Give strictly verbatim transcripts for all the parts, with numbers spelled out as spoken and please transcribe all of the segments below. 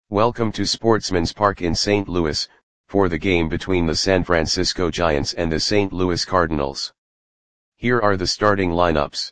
Welcome to Sportsman's Park in Saint Louis, for the game between the San Francisco Giants and the Saint Louis Cardinals. Here are the starting lineups.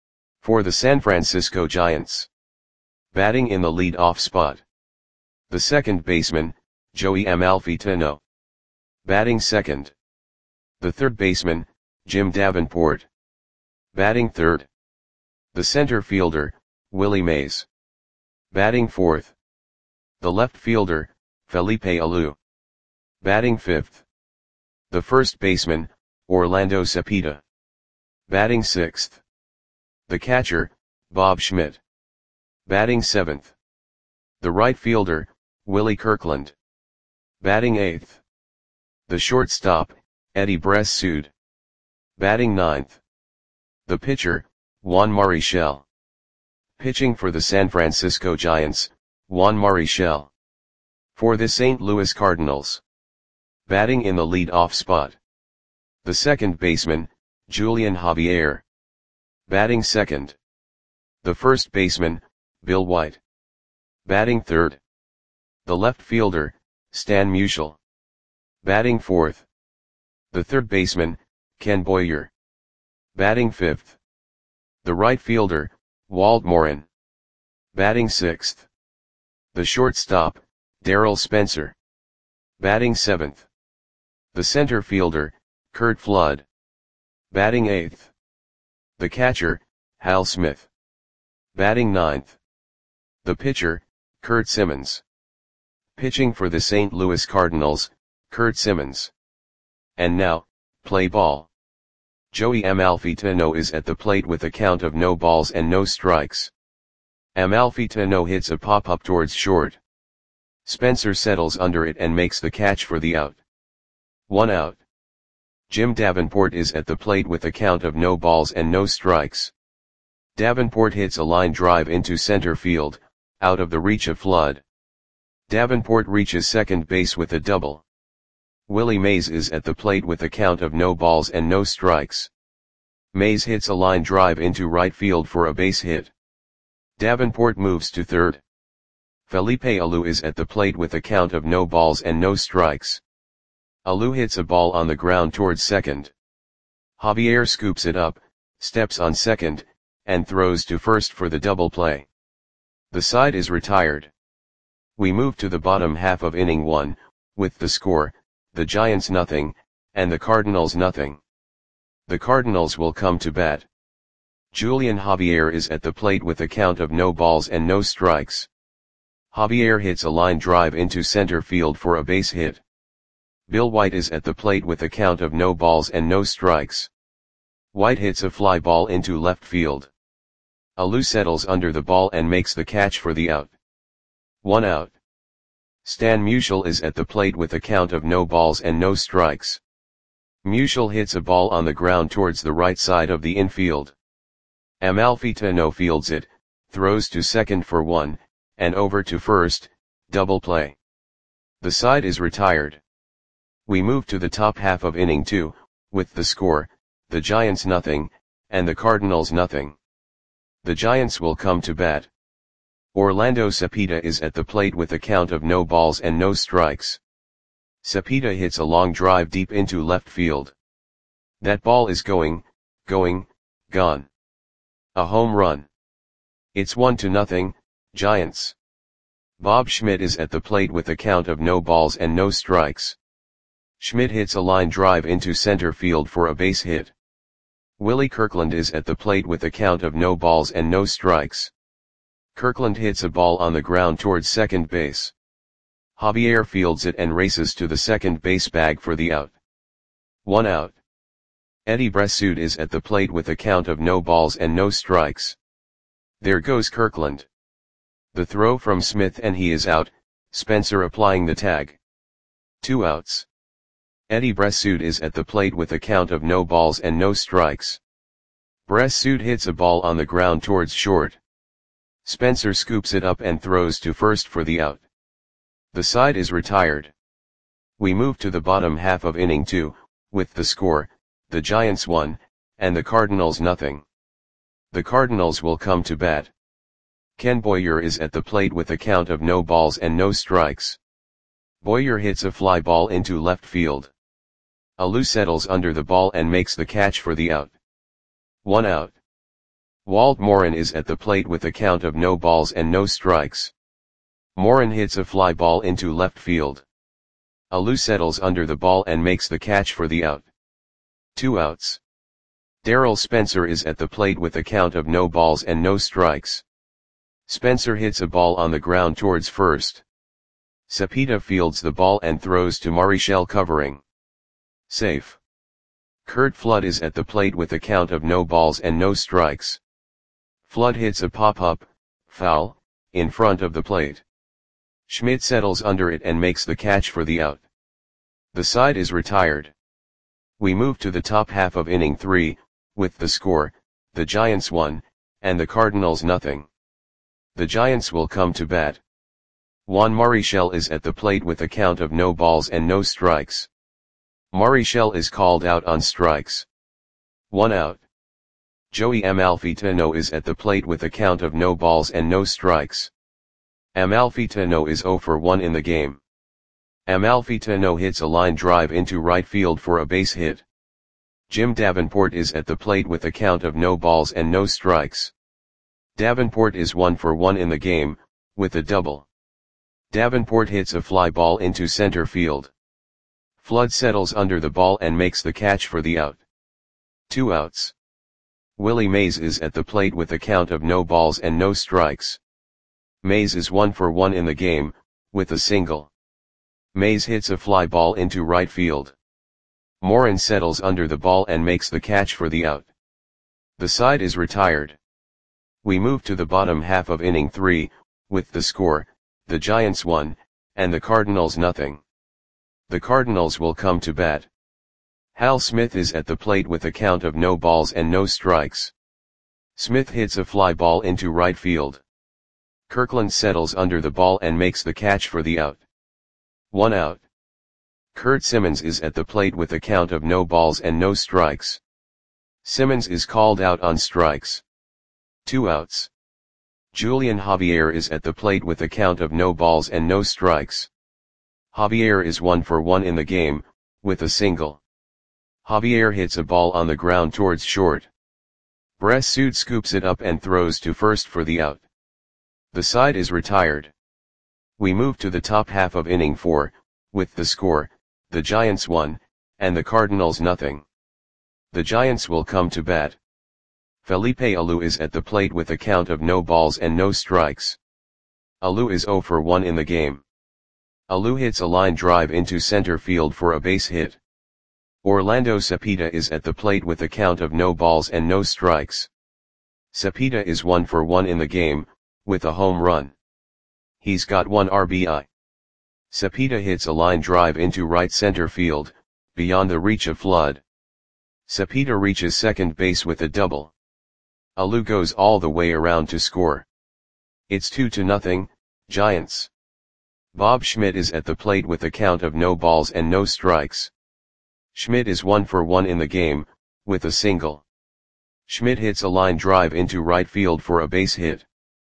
For the San Francisco Giants. Batting in the lead-off spot. The second baseman, Joey Amalfitano. Batting second. The third baseman, Jim Davenport. Batting third. The center fielder, Willie Mays. Batting fourth. The left fielder, Felipe Alou. Batting fifth. The first baseman, Orlando Cepeda. Batting sixth. The catcher, Bob Schmidt. Batting seventh. The right fielder, Willie Kirkland. Batting eighth. The shortstop, Eddie Bressoud. Batting ninth. The pitcher, Juan Marichal. Pitching for the San Francisco Giants, Juan Marichal. For the Saint Louis Cardinals. Batting in the lead-off spot. The second baseman, Julian Javier. Batting second. The first baseman, Bill White. Batting third. The left fielder, Stan Musial. Batting fourth. The third baseman, Ken Boyer. Batting fifth. The right fielder, Walt Morin. Batting sixth. The shortstop, Darryl Spencer. Batting seventh. The center fielder, Curt Flood. Batting eighth. The catcher, Hal Smith. Batting ninth. The pitcher, Curt Simmons. Pitching for the Saint Louis Cardinals, Curt Simmons. And now, play ball. Joey Amalfitano is at the plate with a count of no balls and no strikes. Amalfitano hits a pop-up towards short. Spencer settles under it and makes the catch for the out. One out. Jim Davenport is at the plate with a count of no balls and no strikes. Davenport hits a line drive into center field, out of the reach of Flood. Davenport reaches second base with a double. Willie Mays is at the plate with a count of no balls and no strikes. Mays hits a line drive into right field for a base hit. Davenport moves to third. Felipe Alou is at the plate with a count of no balls and no strikes. Alou hits a ball on the ground towards second. Javier scoops it up, steps on second, and throws to first for the double play. The side is retired. We move to the bottom half of inning one, with the score, the Giants nothing, and the Cardinals nothing. The Cardinals will come to bat. Julian Javier is at the plate with a count of no balls and no strikes. Javier hits a line drive into center field for a base hit. Bill White is at the plate with a count of no balls and no strikes. White hits a fly ball into left field. Alou settles under the ball and makes the catch for the out. One out. Stan Musial is at the plate with a count of no balls and no strikes. Musial hits a ball on the ground towards the right side of the infield. Amalfitano fields it, throws to second for one, and over to first, double play. The side is retired. We move to the top half of inning two, with the score, the Giants nothing, and the Cardinals nothing. The Giants will come to bat. Orlando Cepeda is at the plate with a count of no balls and no strikes. Cepeda hits a long drive deep into left field. That ball is going, going, gone. A home run. It's one to nothing, Giants. Bob Schmidt is at the plate with a count of no balls and no strikes. Schmidt hits a line drive into center field for a base hit. Willie Kirkland is at the plate with a count of no balls and no strikes. Kirkland hits a ball on the ground towards second base. Javier fields it and races to the second base bag for the out. One out. Eddie Bressoud is at the plate with a count of no balls and no strikes. There goes Kirkland. The throw from Smith and he is out, Spencer applying the tag. Two outs. Eddie Bressoud is at the plate with a count of no balls and no strikes. Bressoud hits a ball on the ground towards short. Spencer scoops it up and throws to first for the out. The side is retired. We move to the bottom half of inning two, with the score, the Giants one, and the Cardinals nothing. The Cardinals will come to bat. Ken Boyer is at the plate with a count of no balls and no strikes. Boyer hits a fly ball into left field. Alou settles under the ball and makes the catch for the out. One out. Walt Morin is at the plate with a count of no balls and no strikes. Morin hits a fly ball into left field. Alou settles under the ball and makes the catch for the out. Two outs. Darrell Spencer is at the plate with a count of no balls and no strikes. Spencer hits a ball on the ground towards first. Cepeda fields the ball and throws to Marichal covering. Safe. Curt Flood is at the plate with a count of no balls and no strikes. Flood hits a pop-up, foul, in front of the plate. Schmidt settles under it and makes the catch for the out. The side is retired. We move to the top half of inning three, with the score, the Giants one, and the Cardinals nothing. The Giants will come to bat. Juan Marichal is at the plate with a count of no balls and no strikes. Marichal is called out on strikes. One out. Joey Amalfitano is at the plate with a count of no balls and no strikes. Amalfitano is zero for one in the game. Amalfitano hits a line drive into right field for a base hit. Jim Davenport is at the plate with a count of no balls and no strikes. Davenport is one for one in the game, with a double. Davenport hits a fly ball into center field. Flood settles under the ball and makes the catch for the out. Two outs. Willie Mays is at the plate with a count of no balls and no strikes. Mays is one for one in the game, with a single. Mays hits a fly ball into right field. Morin settles under the ball and makes the catch for the out. The side is retired. We move to the bottom half of inning three, with the score, the Giants one, and the Cardinals nothing. The Cardinals will come to bat. Hal Smith is at the plate with a count of no balls and no strikes. Smith hits a fly ball into right field. Kirkland settles under the ball and makes the catch for the out. One out. Curt Simmons is at the plate with a count of no balls and no strikes. Simmons is called out on strikes. Two outs. Julian Javier is at the plate with a count of no balls and no strikes. Javier is one for one in the game, with a single. Javier hits a ball on the ground towards short. Bressud scoops it up and throws to first for the out. The side is retired. We move to the top half of inning four, with the score, the Giants one, and the Cardinals nothing. The Giants will come to bat. Felipe Alou is at the plate with a count of no balls and no strikes. Alou is zero for one in the game. Alou hits a line drive into center field for a base hit. Orlando Cepeda is at the plate with a count of no balls and no strikes. Cepeda is one for one in the game, with a home run. He's got one R B I. Cepeda hits a line drive into right center field, beyond the reach of Flood. Cepeda reaches second base with a double. Alou goes all the way around to score. It's two to nothing, Giants. Bob Schmidt is at the plate with a count of no balls and no strikes. Schmidt is one for one in the game, with a single. Schmidt hits a line drive into right field for a base hit.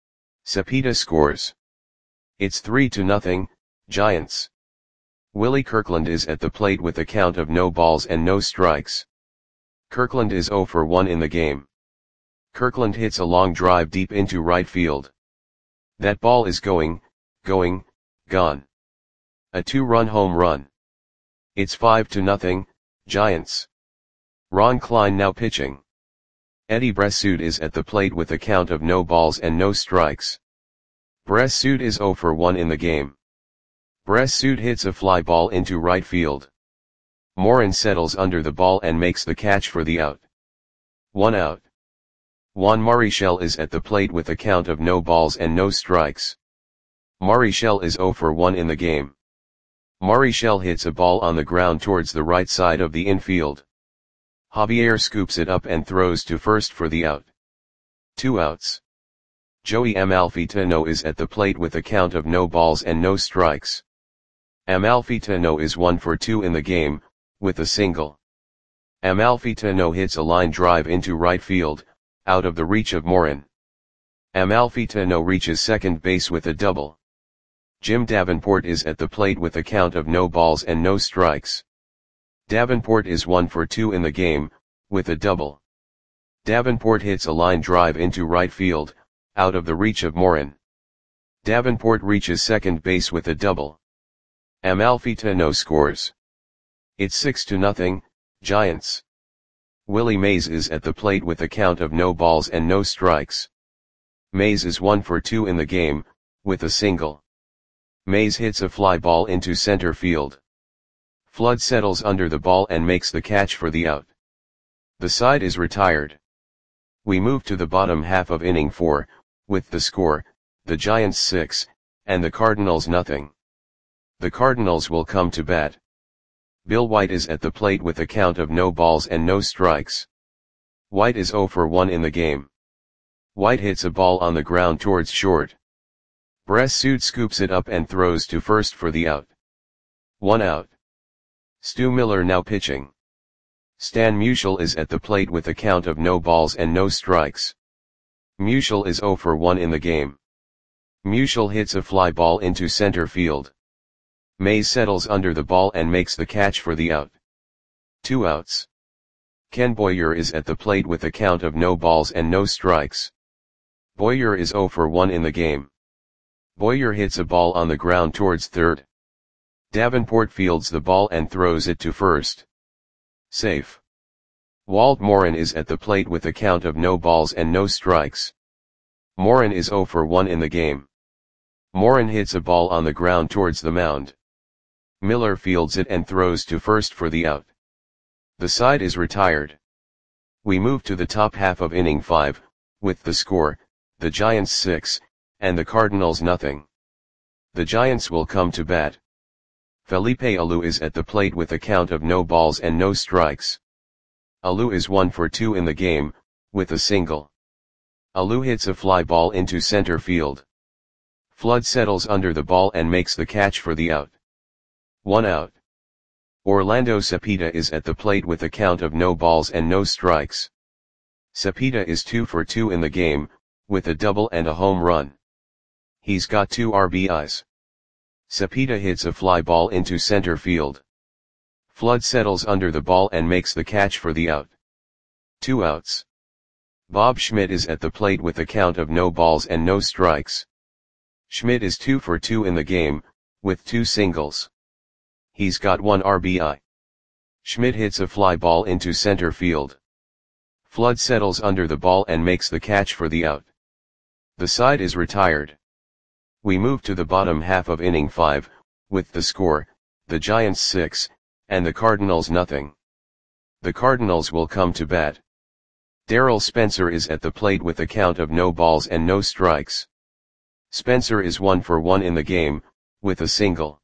Cepeda scores. It's three to nothing, Giants. Willie Kirkland is at the plate with a count of no balls and no strikes. Kirkland is zero for one in the game. Kirkland hits a long drive deep into right field. That ball is going, going, gone. A two-run home run. It's five to nothing, Giants. Ron Klein now pitching. Eddie Bressud is at the plate with a count of no balls and no strikes. Bressud is zero for one in the game. Bressud hits a fly ball into right field. Morin settles under the ball and makes the catch for the out. One out. Juan Marichal is at the plate with a count of no balls and no strikes. Marichal is zero for one in the game. Marichal hits a ball on the ground towards the right side of the infield. Javier scoops it up and throws to first for the out. Two outs. Joey Amalfitano is at the plate with a count of no balls and no strikes. Amalfitano is one for two in the game, with a single. Amalfitano hits a line drive into right field, out of the reach of Morin. Amalfitano reaches second base with a double. Jim Davenport is at the plate with a count of no balls and no strikes. Davenport is one for two in the game, with a double. Davenport hits a line drive into right field, out of the reach of Morin. Davenport reaches second base with a double. Amalfitano scores. It's six to nothing, Giants. Willie Mays is at the plate with a count of no balls and no strikes. Mays is one for two in the game, with a single. Mays hits a fly ball into center field. Flood settles under the ball and makes the catch for the out. The side is retired. We move to the bottom half of inning four, with the score, the Giants six, and the Cardinals nothing. The Cardinals will come to bat. Bill White is at the plate with a count of no balls and no strikes. White is zero for one in the game. White hits a ball on the ground towards short. Bressud scoops it up and throws to first for the out. One out. Stu Miller now pitching. Stan Musial is at the plate with a count of no balls and no strikes. Musial is zero for one in the game. Musial hits a fly ball into center field. Mays settles under the ball and makes the catch for the out. Two outs. Ken Boyer is at the plate with a count of no balls and no strikes. Boyer is zero for one in the game. Boyer hits a ball on the ground towards third. Davenport fields the ball and throws it to first. Safe. Walt Morin is at the plate with a count of no balls and no strikes. Morin is zero for one in the game. Morin hits a ball on the ground towards the mound. Miller fields it and throws to first for the out. The side is retired. We move to the top half of inning five, with the score, the Giants six, and the Cardinals nothing. The Giants will come to bat. Felipe Alou is at the plate with a count of no balls and no strikes. Alou is one for two in the game, with a single. Alou hits a fly ball into center field. Flood settles under the ball and makes the catch for the out. One out. Orlando Cepeda is at the plate with a count of no balls and no strikes. Cepeda is two for two in the game, with a double and a home run. He's got two R B Is. Cepeda hits a fly ball into center field. Flood settles under the ball and makes the catch for the out. Two outs. Bob Schmidt is at the plate with a count of no balls and no strikes. Schmidt is two for two in the game, with two singles. He's got one R B I. Schmidt hits a fly ball into center field. Flood settles under the ball and makes the catch for the out. The side is retired. We move to the bottom half of inning five, with the score, the Giants six, and the Cardinals nothing. The Cardinals will come to bat. Darrell Spencer is at the plate with a count of no balls and no strikes. Spencer is one for one in the game, with a single.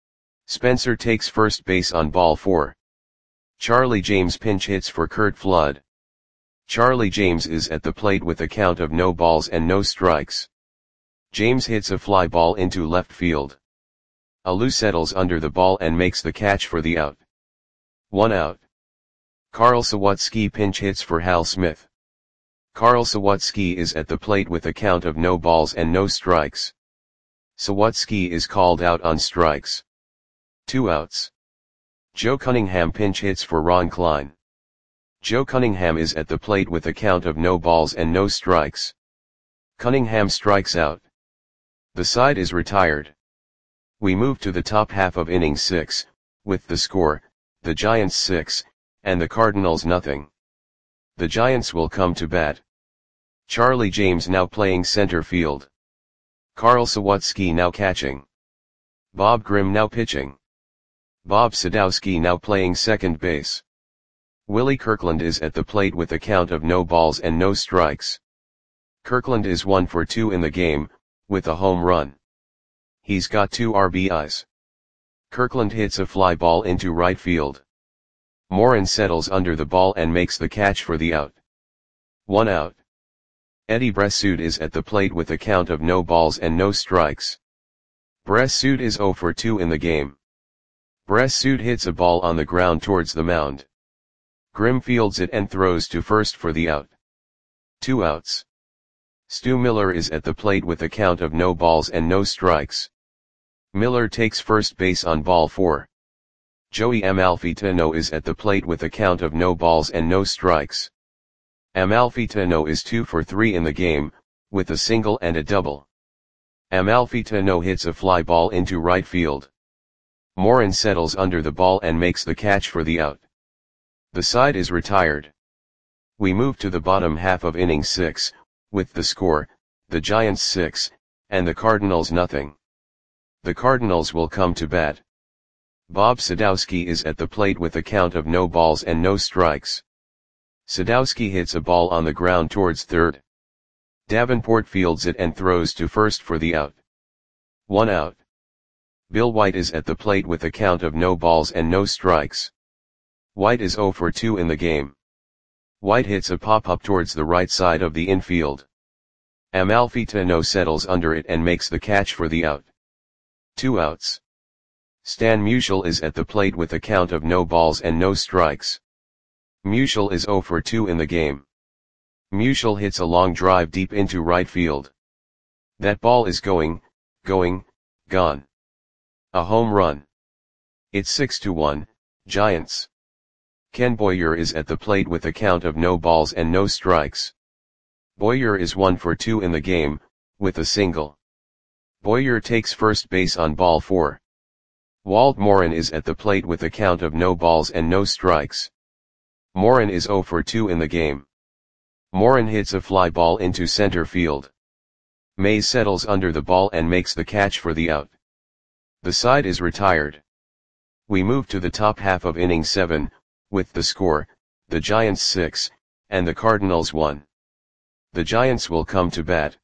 Spencer takes first base on ball four. Charlie James pinch hits for Curt Flood. Charlie James is at the plate with a count of no balls and no strikes. James hits a fly ball into left field. Alou settles under the ball and makes the catch for the out. One out. Carl Sawatsky pinch hits for Hal Smith. Carl Sawatsky is at the plate with a count of no balls and no strikes. Sawatsky is called out on strikes. Two outs. Joe Cunningham pinch hits for Ron Klein. Joe Cunningham is at the plate with a count of no balls and no strikes. Cunningham strikes out. The side is retired. We move to the top half of inning six, with the score, the Giants six, and the Cardinals nothing. The Giants will come to bat. Charlie James now playing center field. Carl Sawatsky now catching. Bob Grimm now pitching. Bob Sadowski now playing second base. Willie Kirkland is at the plate with a count of no balls and no strikes. Kirkland is one for two in the game, with a home run. He's got two R B Is. Kirkland hits a fly ball into right field. Morin settles under the ball and makes the catch for the out. One out. Eddie Bressud is at the plate with a count of no balls and no strikes. Bressud is zero for two in the game. Bressud hits a ball on the ground towards the mound. Grimm fields it and throws to first for the out. Two outs. Stu Miller is at the plate with a count of no balls and no strikes. Miller takes first base on ball four. Joey Amalfitano is at the plate with a count of no balls and no strikes. Amalfitano is two for three in the game, with a single and a double. Amalfitano hits a fly ball into right field. Morin settles under the ball and makes the catch for the out. The side is retired. We move to the bottom half of inning six, with the score, the Giants six, and the Cardinals nothing. The Cardinals will come to bat. Bob Sadowski is at the plate with a count of no balls and no strikes. Sadowski hits a ball on the ground towards third. Davenport fields it and throws to first for the out. One out. Bill White is at the plate with a count of no balls and no strikes. White is oh for two in the game. White hits a pop-up towards the right side of the infield. Amalfitano settles under it and makes the catch for the out. Two outs. Stan Musial is at the plate with a count of no balls and no strikes. Musial is oh for two in the game. Musial hits a long drive deep into right field. That ball is going, going, gone. A home run. It's six to one, Giants. Ken Boyer is at the plate with a count of no balls and no strikes. Boyer is one for two in the game, with a single. Boyer takes first base on ball four. Walt Morin is at the plate with a count of no balls and no strikes. Morin is oh for two in the game. Morin hits a fly ball into center field. Mays settles under the ball and makes the catch for the out. The side is retired. We move to the top half of inning seven, with the score, the Giants six, and the Cardinals one. The Giants will come to bat.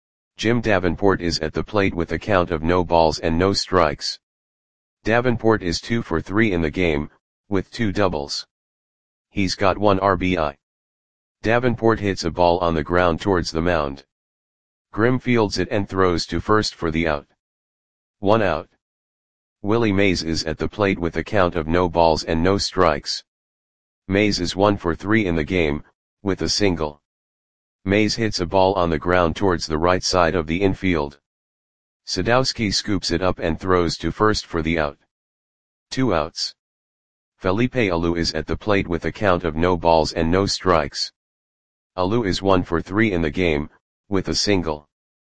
Jim Davenport is at the plate with a count of no balls and no strikes. Davenport is two for three in the game, with two doubles. He's got one R B I. Davenport hits a ball on the ground towards the mound. Grimm fields it and throws to first for the out. One out. Willie Mays is at the plate with a count of no balls and no strikes. Mays is one for three in the game, with a single. Mays hits a ball on the ground towards the right side of the infield. Sadowski scoops it up and throws to first for the out. Two outs. Felipe Alou is at the plate with a count of no balls and no strikes. Alou is one for three in the game, with a single.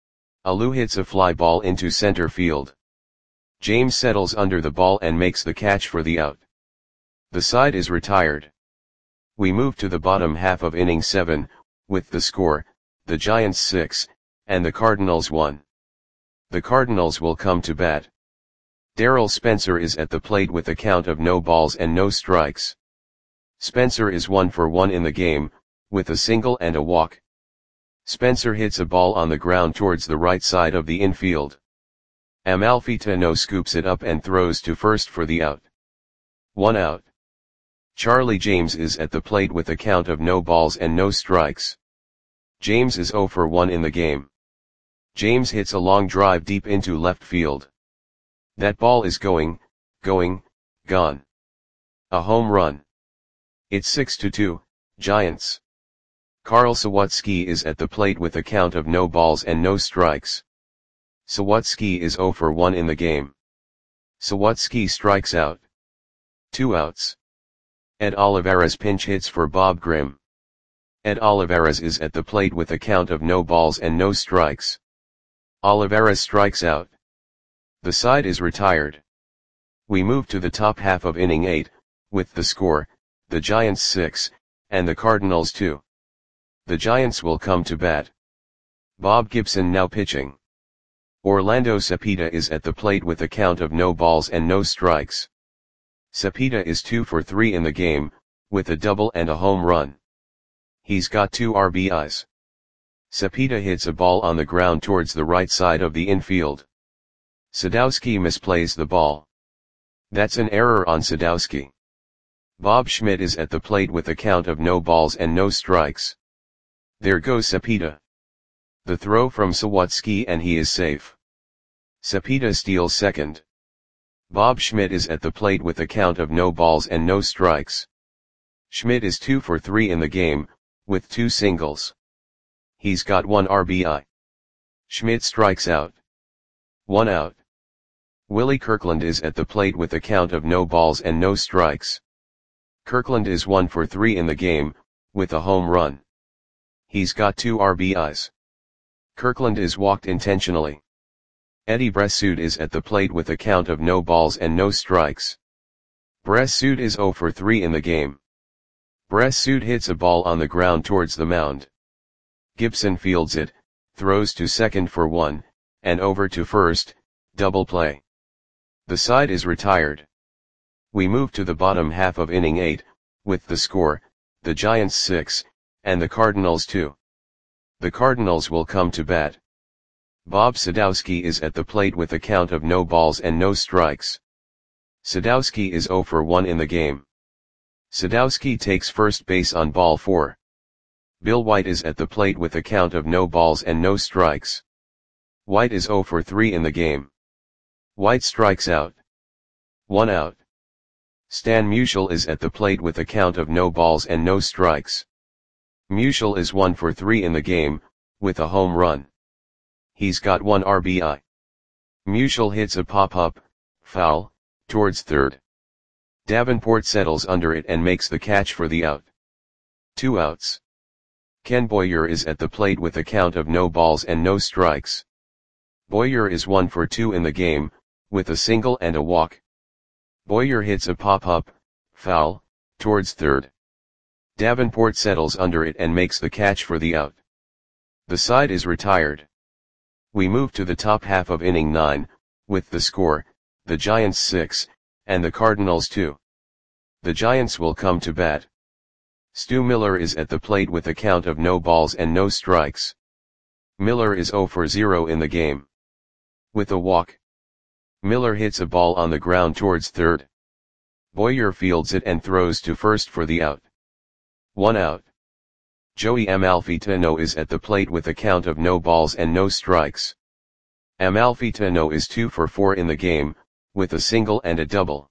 Alou hits a fly ball into center field. James settles under the ball and makes the catch for the out. The side is retired. We move to the bottom half of inning seven, with the score, the Giants six, and the Cardinals one. The Cardinals will come to bat. Darrell Spencer is at the plate with a count of no balls and no strikes. Spencer is one for one in the game, with a single and a walk. Spencer hits a ball on the ground towards the right side of the infield. Amalfitano scoops it up and throws to first for the out. One out. Charlie James is at the plate with a count of no balls and no strikes. James is oh for one in the game. James hits a long drive deep into left field. That ball is going, going, gone. A home run. It's six to two, Giants. Carl Sawatsky is at the plate with a count of no balls and no strikes. Sawatsky is oh for one in the game. Sawatsky strikes out. Two outs. Ed Olivares pinch hits for Bob Grimm. Ed Olivares is at the plate with a count of no balls and no strikes. Olivares strikes out. The side is retired. We move to the top half of inning eight, with the score, the Giants six, and the Cardinals two. The Giants will come to bat. Bob Gibson now pitching. Orlando Cepeda is at the plate with a count of no balls and no strikes. Cepeda is two for three in the game, with a double and a home run. He's got two R B Is. Cepeda hits a ball on the ground towards the right side of the infield. Sadowski misplays the ball. That's an error on Sadowski. Bob Schmidt is at the plate with a count of no balls and no strikes. There goes Cepeda. The throw from Sawatsky and he is safe. Cepeda steals second. Bob Schmidt is at the plate with a count of no balls and no strikes. Schmidt is two for three in the game, with two singles. He's got one R B I. Schmidt strikes out. One out. Willie Kirkland is at the plate with a count of no balls and no strikes. Kirkland is one for three in the game, with a home run. He's got two R B Is. Kirkland is walked intentionally. Eddie Bressoud is at the plate with a count of no balls and no strikes. Bressoud is zero for three in the game. Bressoud hits a ball on the ground towards the mound. Gibson fields it, throws to second for one, and over to first, double play. The side is retired. We move to the bottom half of inning eight, with the score, the Giants six, and the Cardinals two. The Cardinals will come to bat. Bob Sadowski is at the plate with a count of no balls and no strikes. Sadowski is zero for one in the game. Sadowski takes first base on ball four. Bill White is at the plate with a count of no balls and no strikes. White is zero for three in the game. White strikes out. One out. Stan Musial is at the plate with a count of no balls and no strikes. Musial is one for three in the game, with a home run. He's got one R B I. Musial hits a pop-up, foul, towards third. Davenport settles under it and makes the catch for the out. Two outs. Ken Boyer is at the plate with a count of no balls and no strikes. Boyer is one for two in the game, with a single and a walk. Boyer hits a pop-up, foul, towards third. Davenport settles under it and makes the catch for the out. The side is retired. We move to the top half of inning nine, with the score, the Giants six, and the Cardinals two. The Giants will come to bat. Stu Miller is at the plate with a count of no balls and no strikes. Miller is zero for zero in the game. With a walk. Miller hits a ball on the ground towards third. Boyer fields it and throws to first for the out. One out. Joey Amalfitano is at the plate with a count of no balls and no strikes. Amalfitano is two for four in the game, with a single and a double.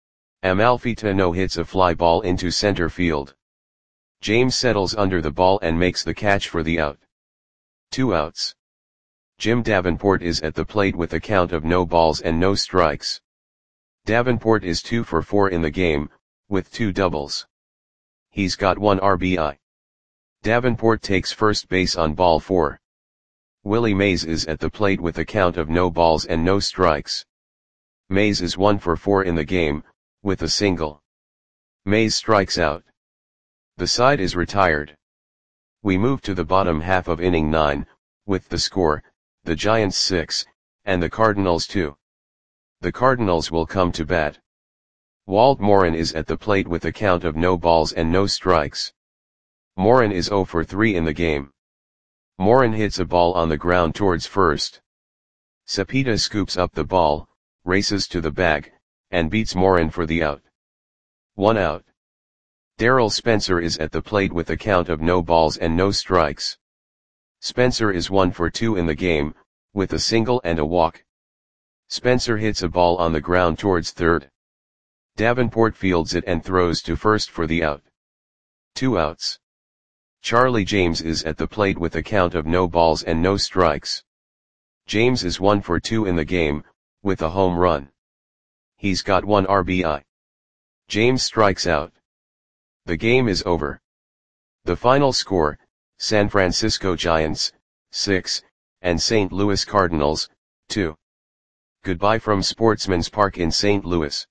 Amalfitano hits a fly ball into center field. James settles under the ball and makes the catch for the out. Two outs. Jim Davenport is at the plate with a count of no balls and no strikes. Davenport is two for four in the game, with two doubles. He's got one R B I. Davenport takes first base on ball four. Willie Mays is at the plate with a count of no balls and no strikes. Mays is one for four in the game, with a single. Mays strikes out. The side is retired. We move to the bottom half of inning nine, with the score, the Giants six, and the Cardinals two. The Cardinals will come to bat. Walt Morin is at the plate with a count of no balls and no strikes. Morin is zero for three in the game. Morin hits a ball on the ground towards first. Cepeda scoops up the ball, races to the bag, and beats Morin for the out. One out. Darrell Spencer is at the plate with a count of no balls and no strikes. Spencer is one for two in the game, with a single and a walk. Spencer hits a ball on the ground towards third. Davenport fields it and throws to first for the out. Two outs. Charlie James is at the plate with a count of no balls and no strikes. James is one for two in the game, with a home run. He's got one R B I. James strikes out. The game is over. The final score, San Francisco Giants, six, and Saint Louis Cardinals, two. Goodbye from Sportsman's Park in Saint Louis.